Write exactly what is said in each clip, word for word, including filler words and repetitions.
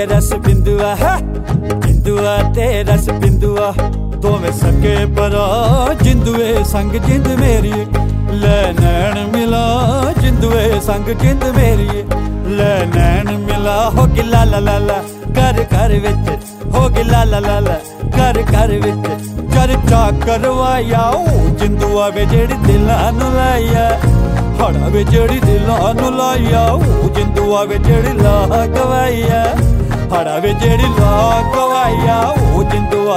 रस बिंदुआ है बिंदुआ ते रस बिंदुआ दोवें सके भरा जिंदुए संग जिंद मेरी ले नैन मिला जिंदुए संग जिंद मेरी ले नैन मिला हो गिला ला ला ला कर कर विच हो गिला ला ला ला कर कर विच चर्चा करवाया जिंदुआ वे जेड़ी दिलां नूं लाया हड़ा वे जेड़ी दिलां नूं लाया जिंदुआ वे जेड़ी ला गवाया हड़ा वे जेड़ी ला गवाया जिंदुआ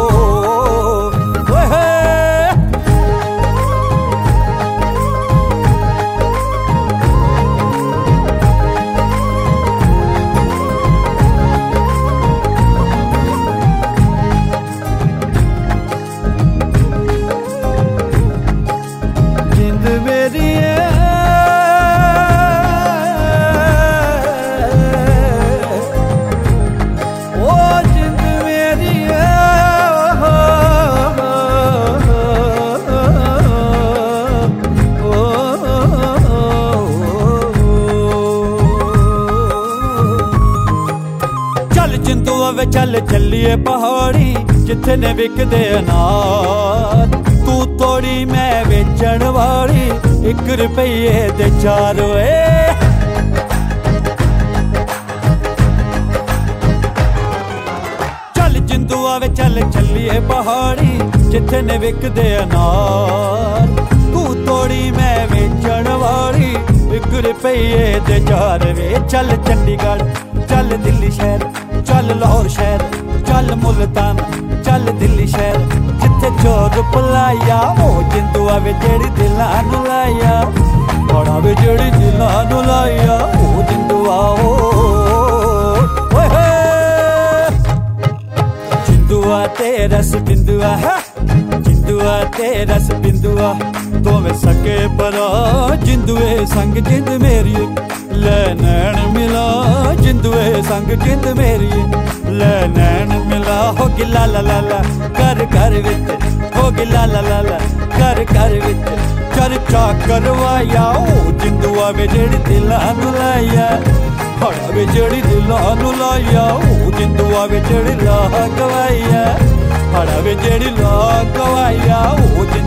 वे चल चलिए पहाड़ी जिथे ने विकदे अनार तू तोड़ी मैं बेचण वाली एक रुपये दे चार वे चल जिंदुआ वे चल चलिए पहाड़ी जिथे ने विकदे अनार तू तोड़ी मैं बेचण वाली एक रुपये दे चार वे चल चंडीगढ़ चल दिल्ली शहर चल लाहौर शहर चल मुल्तान चल दिल्ली शहर जिथे चोर पलाया ओ जिंदुआ वे जेड़ी दिलां नूं लाया बड़ा वे जेड़ी दिलां नूं लाया ओ जिंदुआ ओए होए जिंदुआ ते रस बिंदुआ है जिंदुआ ते रस बिंदुआ दोवें सके भरा जिंदुए संग जिंद मेरी ले नैन मिला जिंदुए संग जिंद मेरी ले नैन मिला हो गिला ला ला ला कर कर विच हो गिला ला ला ला कर कर विच चर्चा करवाया जिंदुआ वे जेड़ी दिलां नूं लाया हड़ा वे जेड़ी दिलां नूं लाया जिंदुआ वे जेड़ी ला गवाया हड़ा वे जेड़ी ला गवाया